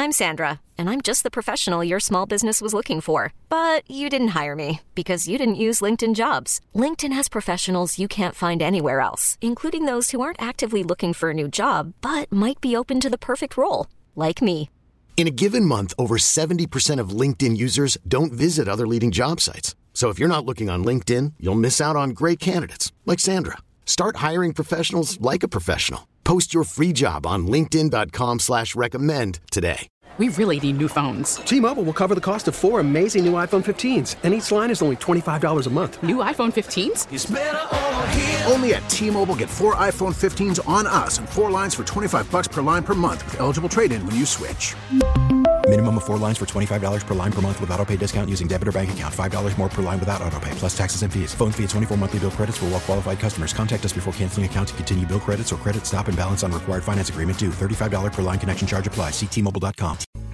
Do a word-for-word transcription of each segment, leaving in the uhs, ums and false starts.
I'm Sandra, and I'm just the professional your small business was looking for. But you didn't hire me because you didn't use LinkedIn Jobs. LinkedIn has professionals you can't find anywhere else, including those who aren't actively looking for a new job, but might be open to the perfect role, like me. In a given month, over seventy percent of LinkedIn users don't visit other leading job sites. So if you're not looking on LinkedIn, you'll miss out on great candidates like Sandra. Start hiring professionals like a professional. Post your free job on linkedin dot com slash recommend today. We really need new phones. T-Mobile will cover the cost of four amazing new iPhone fifteens, and each line is only twenty-five dollars a month. New iPhone fifteens? It's better over here. Only at T-Mobile, get four iPhone fifteens on us and four lines for twenty-five bucks per line per month with eligible trade-in when you switch. Minimum of four lines for twenty-five dollars per line per month with autopay discount using debit or bank account. five dollars more per line without autopay, plus taxes and fees. Phone fee at twenty-four monthly bill credits for well-qualified customers. Contact us before canceling account to continue bill credits or credit stop and balance on required finance agreement due. thirty-five dollars per line connection charge applies. See T Mobile dot com.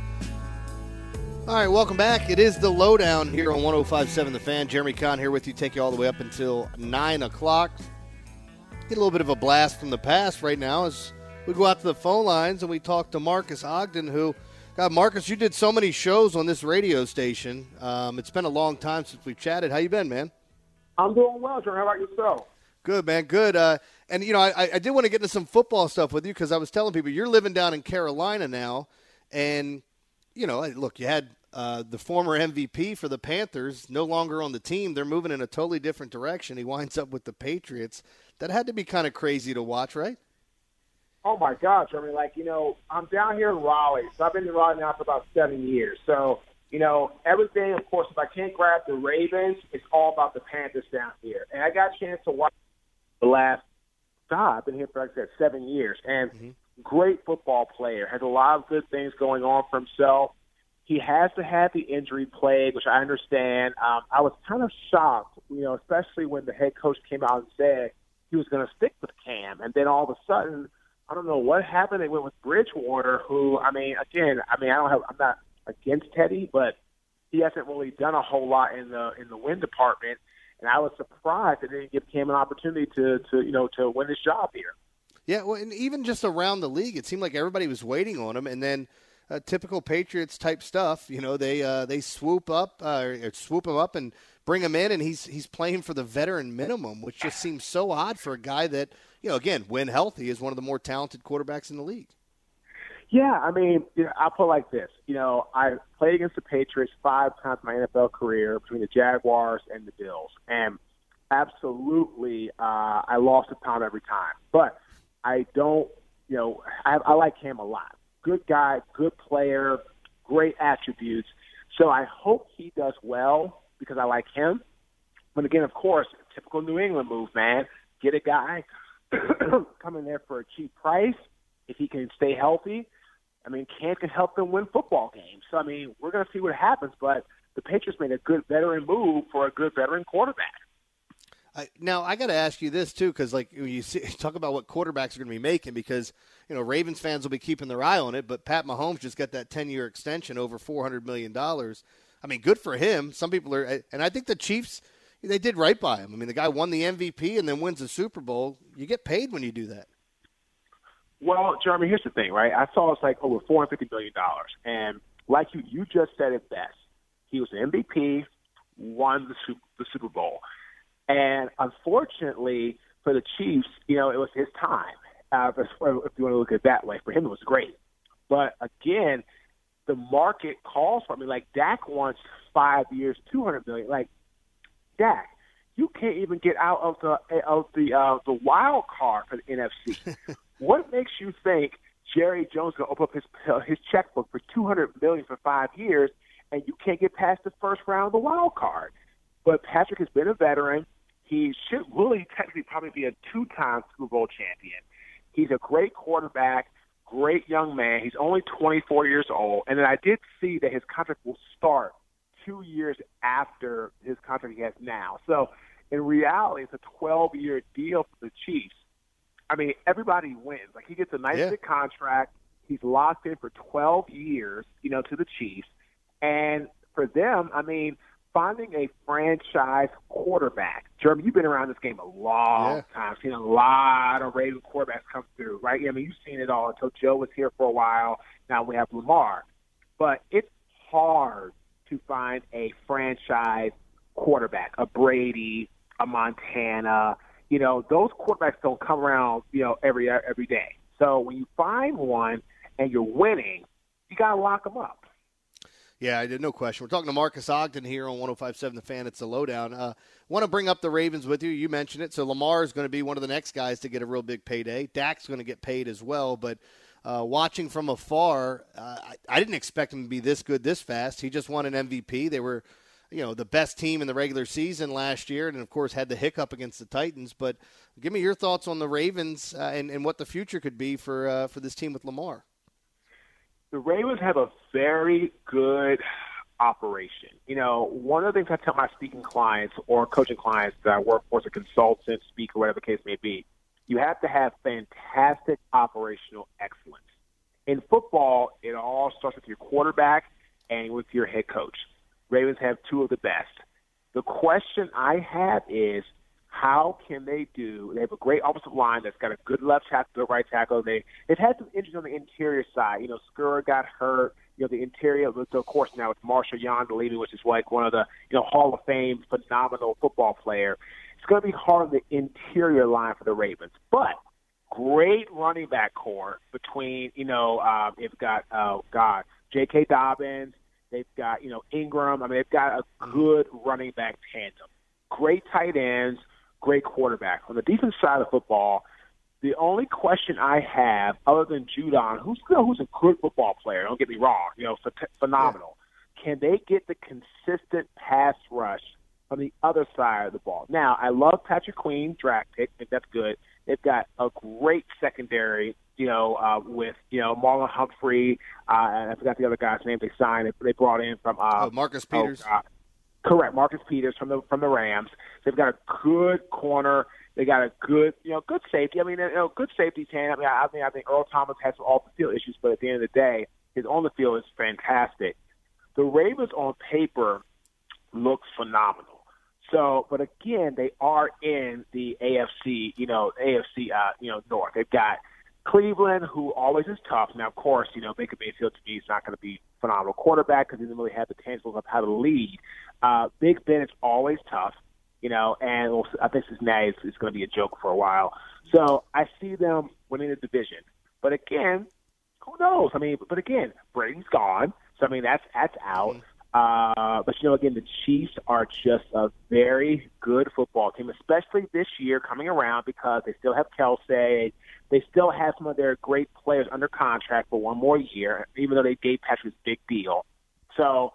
All right, welcome back. It is the Lowdown here on one oh five point seven The Fan. Jeremy Conn here with you, take you all the way up until nine o'clock. Get a little bit of a blast from the past right now as we go out to the phone lines and we talk to Marcus Ogden, who, God, Marcus, you did so many shows on this radio station. Um, it's been a long time since we've chatted. How you been, man? I'm doing well, Jeremy. How about yourself? Good, man, good. Uh, and, you know, I, I did want to get into some football stuff with you because I was telling people you're living down in Carolina now, and – you know, look, you had uh, the former M V P for the Panthers no longer on the team. They're moving in a totally different direction. He winds up with the Patriots. That had to be kind of crazy to watch, right? Oh, my gosh. I mean, like, you know, I'm down here in Raleigh. So I've been in Raleigh now for about seven years. So, you know, everything, of course, if I can't grab the Ravens, it's all about the Panthers down here. And I got a chance to watch the last God, I've been here for, like I said, seven years. And mm-hmm. Great football player, has a lot of good things going on for himself. He has to have the injury plague, which I understand. Um, I was kind of shocked, you know, especially when the head coach came out and said he was going to stick with Cam. And then all of a sudden, I don't know what happened. They went with Bridgewater, who, I mean, again, I mean, I don't have, I'm not against Teddy, but he hasn't really done a whole lot in the in the win department. And I was surprised that they didn't give Cam an opportunity to, to you know, to win his job here. Yeah, well, and even just around the league, it seemed like everybody was waiting on him, and then uh, typical Patriots type stuff. You know, they uh, they swoop up, uh, or swoop him up, and bring him in, and he's he's playing for the veteran minimum, which just seems so odd for a guy that, you know, again, when healthy, is one of the more talented quarterbacks in the league. Yeah, I mean, you know, I'll put it like this. You know, I played against the Patriots five times in my N F L career between the Jaguars and the Bills, and absolutely, uh, I lost a pound every time, but I don't, you know, I, I like Cam a lot. Good guy, good player, great attributes. So I hope he does well because I like him. But again, of course, typical New England move, man. Get a guy, come in there for a cheap price. If he can stay healthy, I mean, Cam can help them win football games. So, I mean, we're going to see what happens. But the Patriots made a good veteran move for a good veteran quarterback. I, now, I got to ask you this, too, because, like, you see, talk about what quarterbacks are going to be making because, you know, Ravens fans will be keeping their eye on it, but Pat Mahomes just got that ten-year extension over four hundred million dollars. I mean, good for him. Some people are – and I think the Chiefs, they did right by him. I mean, the guy won the M V P and then wins the Super Bowl. You get paid when you do that. Well, Jeremy, here's the thing, right? I saw it's like over four hundred fifty million dollars. And like you, you just said it best. He was an M V P, won the Super, the Super Bowl. And unfortunately for the Chiefs, you know, it was his time. Uh, if you want to look at it that way, for him it was great. But again, the market calls for me. Like Dak wants five years, two hundred million dollars. Like Dak, you can't even get out of the of the uh, the wild card for the N F C. What makes you think Jerry Jones is going to open up his uh, his checkbook for two hundred million dollars for five years, and you can't get past the first round of the wild card? But Patrick has been a veteran. He should really technically probably be a two-time Super Bowl champion. He's a great quarterback, great young man. He's only twenty-four years old. And then I did see that his contract will start two years after his contract he has now. So in reality, it's a twelve-year deal for the Chiefs. I mean, everybody wins. Like, he gets a nice yeah. big contract. He's locked in for twelve years, you know, to the Chiefs. And for them, I mean, finding a franchise quarterback. Jeremy, you've been around this game a long yeah. time, seen a lot of Ravens quarterbacks come through, right? I mean, you've seen it all until Joe was here for a while. Now we have Lamar. but it's hard to find a franchise quarterback, a Brady, a Montana. You know, those quarterbacks don't come around, you know, every every day. So when you find one and you're winning, you got to lock them up. Yeah, I did, no question. We're talking to Marcus Ogden here on one oh five point seven The Fan. It's a lowdown. Uh, want to bring up the Ravens with you. You mentioned it. So Lamar is going to be one of the next guys to get a real big payday. Dak's going to get paid as well. But uh, watching from afar, uh, I, I didn't expect him to be this good this fast. He just won an M V P. They were, you know, the best team in the regular season last year, and of course had the hiccup against the Titans. But give me your thoughts on the Ravens uh, and, and what the future could be for uh, for this team with Lamar. The Ravens have a very good operation. You know, one of the things I tell my speaking clients or coaching clients that I work for as a consultant, speaker, whatever the case may be, you have to have fantastic operational excellence. In football, it all starts with your quarterback and with your head coach. Ravens have two of the best. The question I have is, how can they do? They have a great offensive line that's got a good left tackle, good right tackle. They they've had some injuries on the interior side. You know, Skura got hurt. You know, the interior. So of course now it's Marshall Yanda leaving, which is like one of the you know Hall of Fame phenomenal football player. It's going to be hard on the interior line for the Ravens, but great running back core between you know uh, they've got oh God J K. Dobbins. They've got you know Ingram. I mean they've got a good running back tandem. Great tight ends. Great quarterback. On the defense side of football, the only question I have, other than Judon, who's who's a good football player, don't get me wrong, you know, phenomenal. Yeah. Can they get the consistent pass rush on the other side of the ball? Now, I love Patrick Queen, draft pick. I think that's good. They've got a great secondary, you know, uh, with, you know, Marlon Humphrey. Uh, and I forgot the other guy's name they signed. They brought in from uh, oh, Marcus Peters. Oh, Correct, Marcus Peters from the from the Rams. They've got a good corner. They got a good, you know, good safety. I mean, you know, good safety team. I mean, I think I think Earl Thomas has some off the field issues, but at the end of the day, his on the field is fantastic. The Ravens on paper looks phenomenal. So, but again, they are in the A F C, you know, A F C, uh, you know, North. They've got Cleveland, who always is tough. Now, of course, you know, Baker Mayfield to me is not going to be a phenomenal quarterback because he didn't really have the tangibles of how to lead. Uh, Big Ben is always tough, you know, and I think Cincinnati is, is going to be a joke for a while. So I see them winning the division. But again, who knows? I mean, but again, Brady's gone. So, I mean, that's that's out. Uh, but, you know, again, the Chiefs are just a very good football team, especially this year coming around because they still have Kelsey. They still have some of their great players under contract for one more year, even though they gave Patrick a big deal. So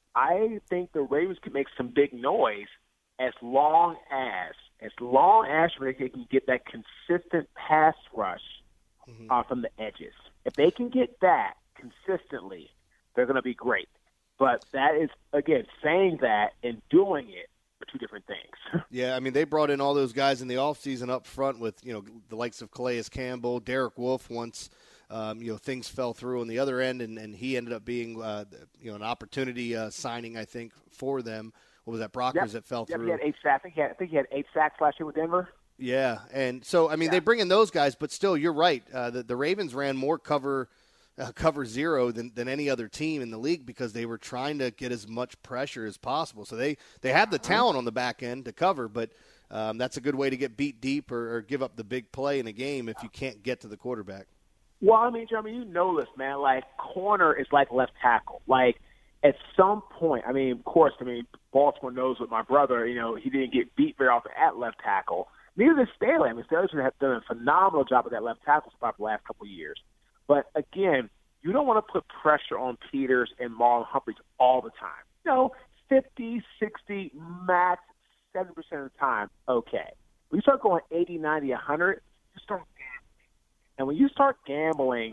I think the Ravens can make some big noise as long as, as long as they can get that consistent pass rush mm-hmm. uh, from the edges. If they can get that consistently, they're going to be great. But that is, again, saying that and doing it are two different things. Yeah, I mean, they brought in all those guys in the offseason up front with, you know, the likes of Calais Campbell, Derek Wolfe once, um, you know, things fell through on the other end, and, and he ended up being, uh, you know, an opportunity uh, signing, I think, for them. What was that, Brockers yep. that fell yep, through? He had eight sacks. I think he had, I think he had eight sacks last year with Denver. Yeah, and so, I mean, yeah. they bring in those guys, but still, you're right. Uh, the, the Ravens ran more cover uh, cover zero than, than any other team in the league because they were trying to get as much pressure as possible. So they, they have the talent on the back end to cover, but um, that's a good way to get beat deep or, or give up the big play in a game if you can't get to the quarterback. Well, I mean, Jeremy, you know this, man. Like, corner is like left tackle. Like, at some point, I mean, of course, I mean, Baltimore knows with my brother, you know, he didn't get beat very often at left tackle. Neither did Staley. I mean, Staley have done a phenomenal job at that left tackle spot for the last couple of years. But, again, you don't want to put pressure on Peters and Marlon Humphreys all the time. You know, fifty, sixty, max, seventy percent of the time, okay. When you start going eighty, ninety, one hundred, you start gambling. And when you start gambling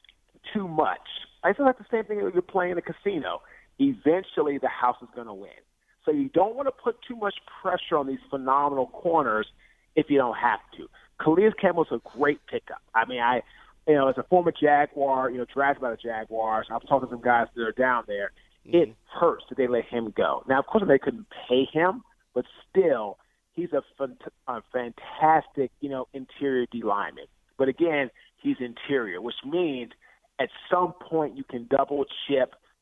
too much, I feel like the same thing when you're playing in a casino. Eventually, the house is going to win. So you don't want to put too much pressure on these phenomenal corners if you don't have to. Calais Campbell's a great pickup. I mean, I, you know, as a former Jaguar, you know, drafted by the Jaguars, I've talked to some guys that are down there. Mm-hmm. It hurts that they let him go. Now, of course, they couldn't pay him, but still, he's a, a fantastic, you know, interior D lineman. But again, he's interior, which means at some point you can double chip,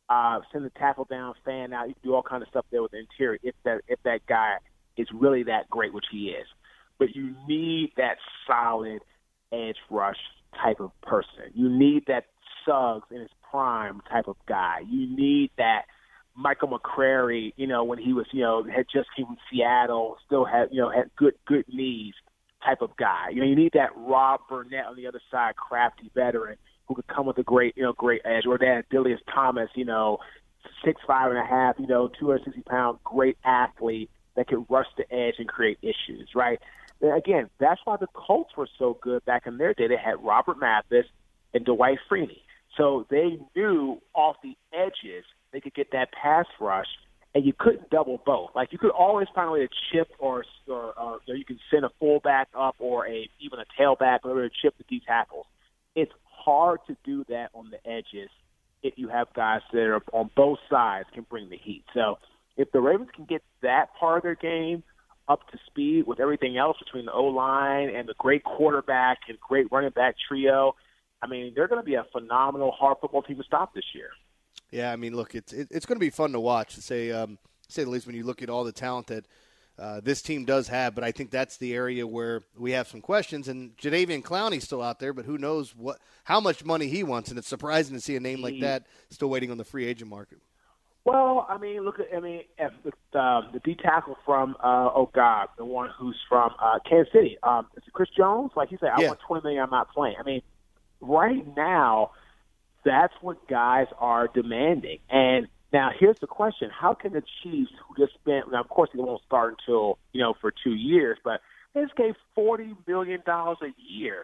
uh, send the tackle down, fan out. You can do all kind of stuff there with the interior if that if that guy is really that great, which he is. But you need that solid edge rush type of person. You need that Suggs in his prime type of guy. You need that Michael McCrary, you know, when he was, you know, had just came from Seattle, still had, you know, had good good knees type of guy. You know, you need that Rob Burnett on the other side, crafty veteran who could come with a great, you know, great edge. Or that Dilius Thomas, you know, six five and a half, you know, two hundred sixty pound, great athlete that could rush the edge and create issues, right? And again, that's why the Colts were so good back in their day. They had Robert Mathis and Dwight Freeney. So they knew off the edges they could get that pass rush, and you couldn't double both. Like, you could always find a way to chip or, or, or you know, you can send a fullback up or a even a tailback or to chip the D tackles. It's hard to do that on the edges if you have guys that are on both sides can bring the heat. So if the Ravens can get that part of their game up to speed with everything else between the O-line and the great quarterback and great running back trio, I mean, they're going to be a phenomenal hard football team to stop this year. Yeah, I mean, look, it's it, it's going to be fun to watch, to say, um, say the least, when you look at all the talent that uh, this team does have. But I think that's the area where we have some questions. And Jadeveon Clowney's still out there, but who knows what how much money he wants. And it's surprising to see a name like that still waiting on the free agent market. Well, I mean, look at I mean, if the, uh, the D tackle from uh, oh God, the one who's from uh, Kansas City, um, is it Chris Jones? Like he said, I yeah. want twenty million. I'm not playing. I mean, right now, that's what guys are demanding. And now here's the question: how can the Chiefs, who just spent, now of course they won't start until you know for two years, but they just gave forty million dollars a year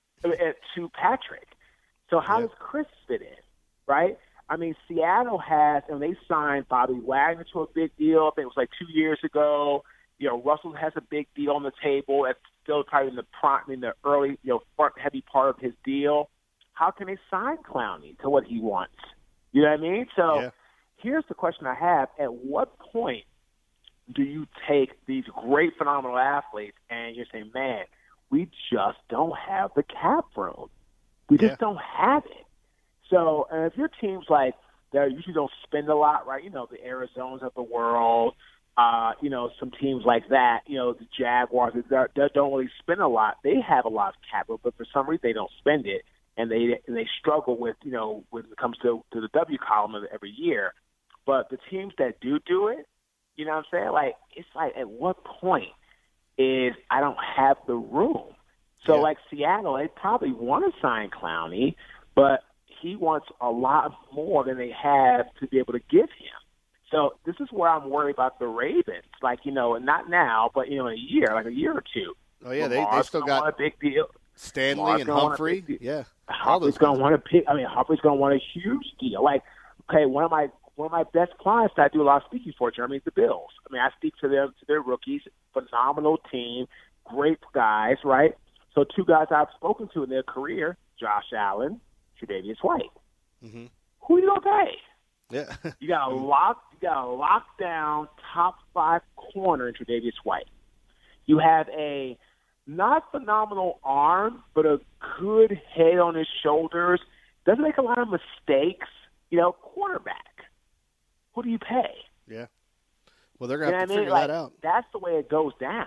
to Patrick. So how yeah. does Chris fit in, right? I mean, Seattle has, and they signed Bobby Wagner to a big deal. I think it was like two years ago. You know, Russell has a big deal on the table. It's still probably in the prime, in the early, you know, front heavy part of his deal. How can they sign Clowney to what he wants? You know what I mean? So yeah. here's the question I have: at what point do you take these great, phenomenal athletes and you're saying, man, we just don't have the cap room. We just yeah. don't have it. So, and if your team's like, they usually don't spend a lot, right? You know, the Arizonas of the world, uh, you know, some teams like that, you know, the Jaguars, that don't really spend a lot. They have a lot of capital, but for some reason they don't spend it, and they and they struggle with, you know, when it comes to, to the W column of every year. But the teams that do do it, you know what I'm saying? Like, it's like, at what point is I don't have the room? So, yeah. like Seattle, they probably want to sign Clowney, but he wants a lot more than they have to be able to give him. So this is where I'm worried about the Ravens. Like, you know, not now, but, you know, in a year, like a year or two. Oh, yeah, they, they still got a big deal. Stanley Lamar's and Humphrey. Yeah. Humphrey's going to want to pick. I mean, Humphrey's going to want a huge deal. Like, okay, one of my one of my best clients that I do a lot of speaking for, Jeremy, is the Bills. I mean, I speak to them, to their rookies, phenomenal team, great guys, right? So two guys I've spoken to in their career, Josh Allen, Tre'Davious White. Mm-hmm. Who you gonna pay? Yeah, you got a lock. You got a lockdown top five corner in Tre'Davious White. You have a not phenomenal arm, but a good head on his shoulders. Doesn't make a lot of mistakes. You know, quarterback. Who do you pay? Yeah. Well, they're gonna you have to I mean? figure like, that out. That's the way it goes down.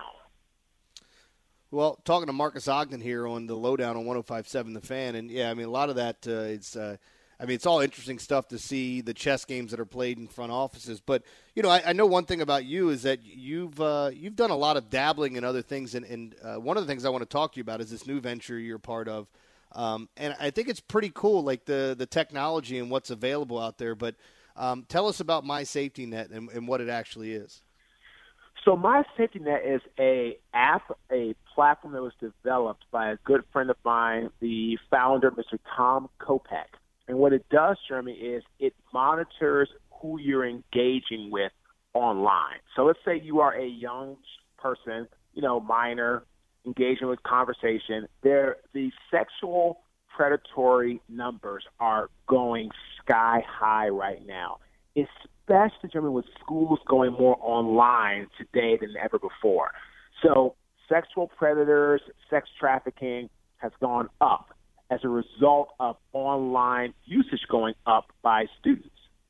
Well, talking to Marcus Ogden here on the Lowdown on one oh five point seven The Fan, and, yeah, I mean, a lot of that, uh, it's, uh, I mean, it's all interesting stuff to see the chess games that are played in front offices. But, you know, I, I know one thing about you is that you've uh, you've done a lot of dabbling in other things, and, and uh, one of the things I want to talk to you about is this new venture you're part of. Um, and I think it's pretty cool, like the, the technology and what's available out there. But um, tell us about My Safety Net and, and what it actually is. So My Safety Net is a app, a platform that was developed by a good friend of mine, the founder, Mister Tom Kopek. And what it does, Jeremy, is it monitors who you're engaging with online. So let's say you are a young person, you know, minor, engaging with conversation. There, the sexual predatory numbers are going sky high right now, especially, Jeremy, with schools going more online today than ever before. So sexual predators, sex trafficking has gone up as a result of online usage going up by students.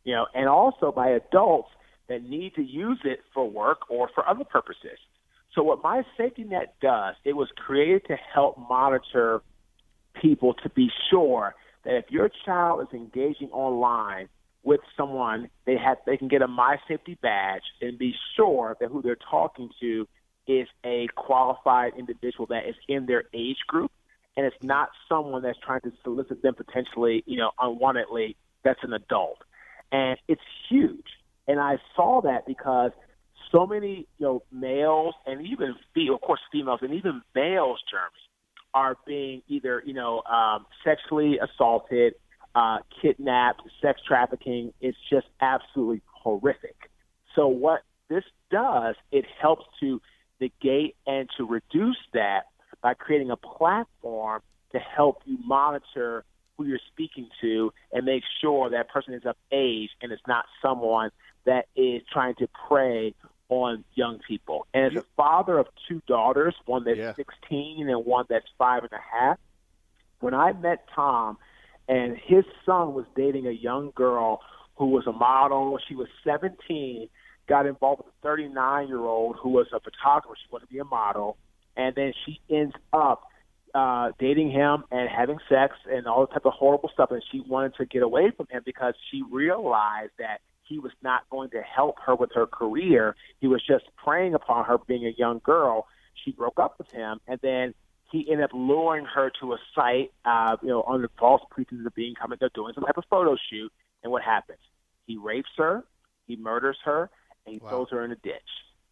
you know, and also by adults that need to use it for work or for other purposes. So what My Safety Net does, it was created to help monitor people to be sure that if your child is engaging online with someone, they have they can get a My Safety badge and be sure that who they're talking to is a qualified individual that is in their age group, and it's not someone that's trying to solicit them potentially, you know, unwantedly, that's an adult. And it's huge. And I saw that because so many, you know, males and even, of course, females and even males, Jeremy, are being either, you know, um, sexually assaulted, uh, kidnapped, sex trafficking. It's just absolutely horrific. So what this does, it helps to negate and to reduce that by creating a platform to help you monitor who you're speaking to and make sure that person is of age and it's not someone that is trying to prey on young people. And as a father of two daughters, one that's yeah. sixteen and one that's five and a half, when I met Tom and his son was dating a young girl who was a model, she was seventeen, got involved with a thirty-nine-year-old who was a photographer. She wanted to be a model. And then she ends up uh, dating him and having sex and all type of horrible stuff. And she wanted to get away from him because she realized that he was not going to help her with her career. He was just preying upon her being a young girl. She broke up with him. And then he ended up luring her to a site, uh, you know, under false pretenses of being coming. They're doing some type of photo shoot. And what happens? He rapes her. He murders her. And he wow. throws her in a ditch.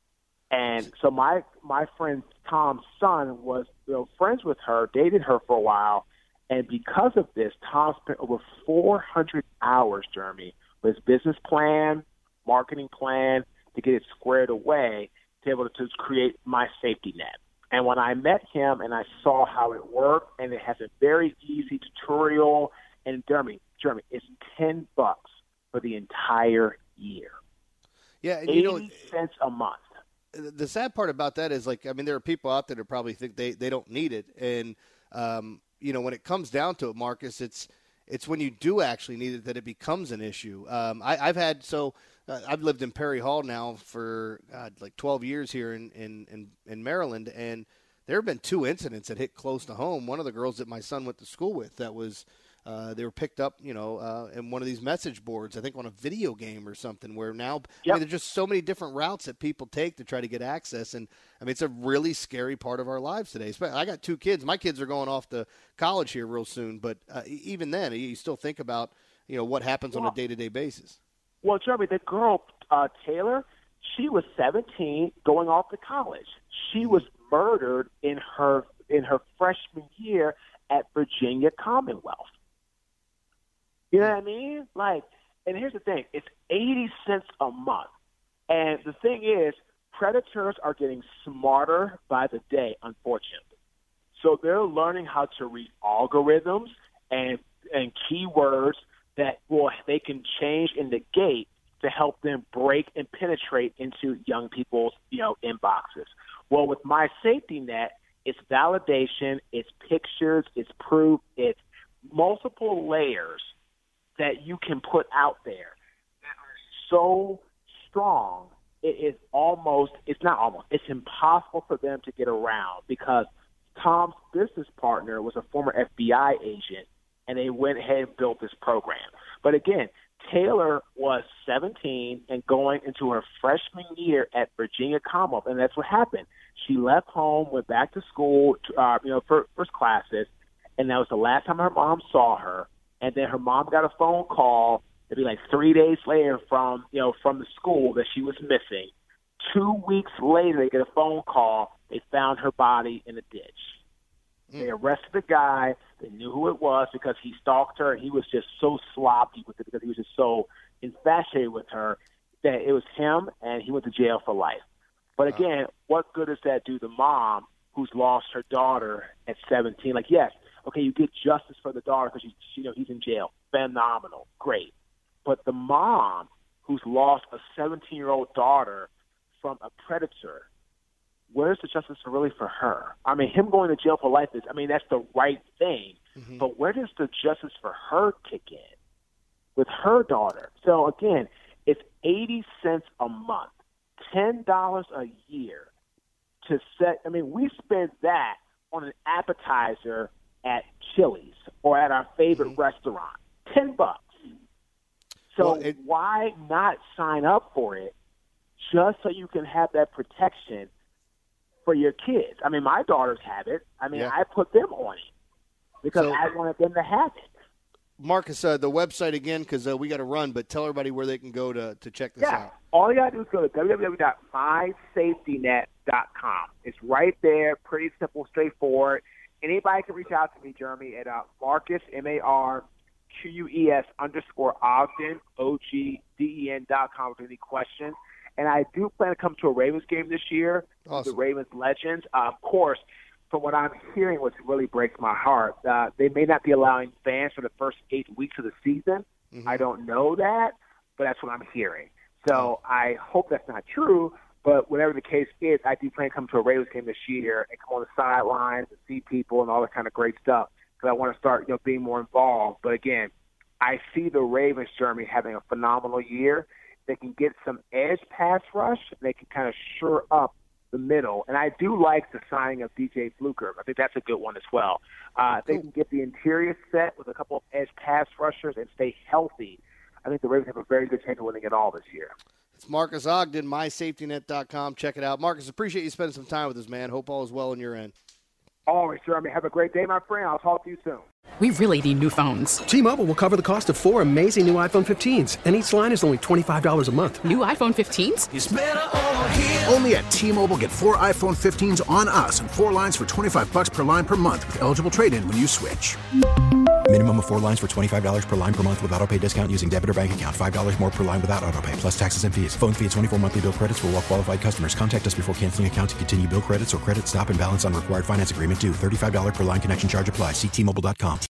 And so my my friend Tom's son was, you know, friends with her, dated her for a while, and because of this, Tom spent over four hundred hours, Jeremy, with his business plan, marketing plan, to get it squared away, to be able to create My Safety Net. And when I met him and I saw how it worked, and it has a very easy tutorial, and Jeremy, Jeremy, it's ten bucks for the entire year. Yeah, and you know, eighty cents a month. The sad part about that is, like, I mean, there are people out there that probably think they, they don't need it. And, um, you know, when it comes down to it, Marcus, it's it's when you do actually need it that it becomes an issue. Um, I, I've had – so uh, I've lived in Perry Hall now for, God, like twelve years here in, in, in, in Maryland, and there have been two incidents that hit close to home. One of the girls that my son went to school with that was – Uh, they were picked up, you know, uh, in one of these message boards, I think on a video game or something, where now, yep. I mean, there's just so many different routes that people take to try to get access. And, I mean, it's a really scary part of our lives today. I got two kids. My kids are going off to college here real soon. But uh, even then, you still think about, you know, what happens well, on a day-to-day basis. Well, Jeremy, the girl, uh, Taylor, she was seventeen going off to college. She was murdered in her in her freshman year at Virginia Commonwealth. You know what I mean? Like, and here's the thing. It's eighty cents a month. And the thing is, predators are getting smarter by the day, unfortunately. So they're learning how to read algorithms and and keywords that will they can change and negate to help them break and penetrate into young people's, you know, inboxes. Well, with My Safety Net, it's validation, it's pictures, it's proof, it's multiple layers that you can put out there that are so strong, it is almost, it's not almost, it's impossible for them to get around because Tom's business partner was a former F B I agent, and they went ahead and built this program. But again, Taylor was seventeen and going into her freshman year at Virginia Commonwealth, and that's what happened. She left home, went back to school, uh, you know, for first classes, and that was the last time her mom saw her. And then her mom got a phone call, it'd be like three days later from, you know, from the school that she was missing. Two weeks later, they get a phone call. They found her body in a ditch. Mm. They arrested the guy. They knew who it was because he stalked her, and he was just so sloppy with it because he was just so infatuated with her that it was him, and he went to jail for life. But again, wow. what good does that do the mom who's lost her daughter at seventeen? Like, yes, okay, you get justice for the daughter because, you know, he's in jail. Phenomenal. Great. But the mom who's lost a seventeen-year-old daughter from a predator, where's the justice really for her? I mean, him going to jail for life is, I mean, that's the right thing. Mm-hmm. But where does the justice for her kick in? with her daughter. So, again, it's eighty cents a month, ten dollars a year to set. I mean, we spend that on an appetizer at Chili's or at our favorite mm-hmm. restaurant, ten bucks. So well, it, why not sign up for it just so you can have that protection for your kids? I mean, my daughters have it. I mean, yeah. I put them on it because so, I wanted them to have it. Marcus, uh, the website again, because uh, we got to run, but tell everybody where they can go to, to check this yeah. out. All you got to do is go to w w w dot my safety net dot com. It's right there, pretty simple, straightforward. Anybody can reach out to me, Jeremy, at uh, Marcus, M A R Q U E S underscore Ogden, O G D E N dot com with any questions. And I do plan to come to a Ravens game this year, awesome. The Ravens Legends. Uh, of course, from what I'm hearing, what really breaks my heart, uh, they may not be allowing fans for the first eight weeks of the season. Mm-hmm. I don't know that, but that's what I'm hearing. So I hope that's not true, but whatever the case is, I do plan to come to a Ravens game this year and come on the sidelines and see people and all that kind of great stuff because I want to start, you know, being more involved. But again, I see the Ravens, Jeremy, having a phenomenal year. They can get some edge pass rush. And they can kind of shore up the middle. And I do like the signing of D J Fluker. I think that's a good one as well. Uh, if they can get the interior set with a couple of edge pass rushers and stay healthy, I think the Ravens have a very good chance of winning it all this year. It's Marcus Ogden, my safety net dot com. Check it out. Marcus, appreciate you spending some time with us, man. Hope all is well on your end. Always, Jeremy. Have a great day, my friend. I'll talk to you soon. We really need new phones. T-Mobile will cover the cost of four amazing new iPhone fifteens, and each line is only twenty-five dollars a month. New iPhone fifteens? It's better over here. Only at T-Mobile, get four iPhone fifteens on us and four lines for twenty-five bucks per line per month with eligible trade-in when you switch. Minimum of four lines for twenty-five dollars per line per month with autopay discount using debit or bank account. five dollars more per line without autopay, plus taxes and fees. Phone fee at twenty-four monthly bill credits for well-qualified customers. Contact us before canceling account to continue bill credits or credit stop and balance on required finance agreement due. thirty-five dollars per line connection charge applies. See T Mobile dot com.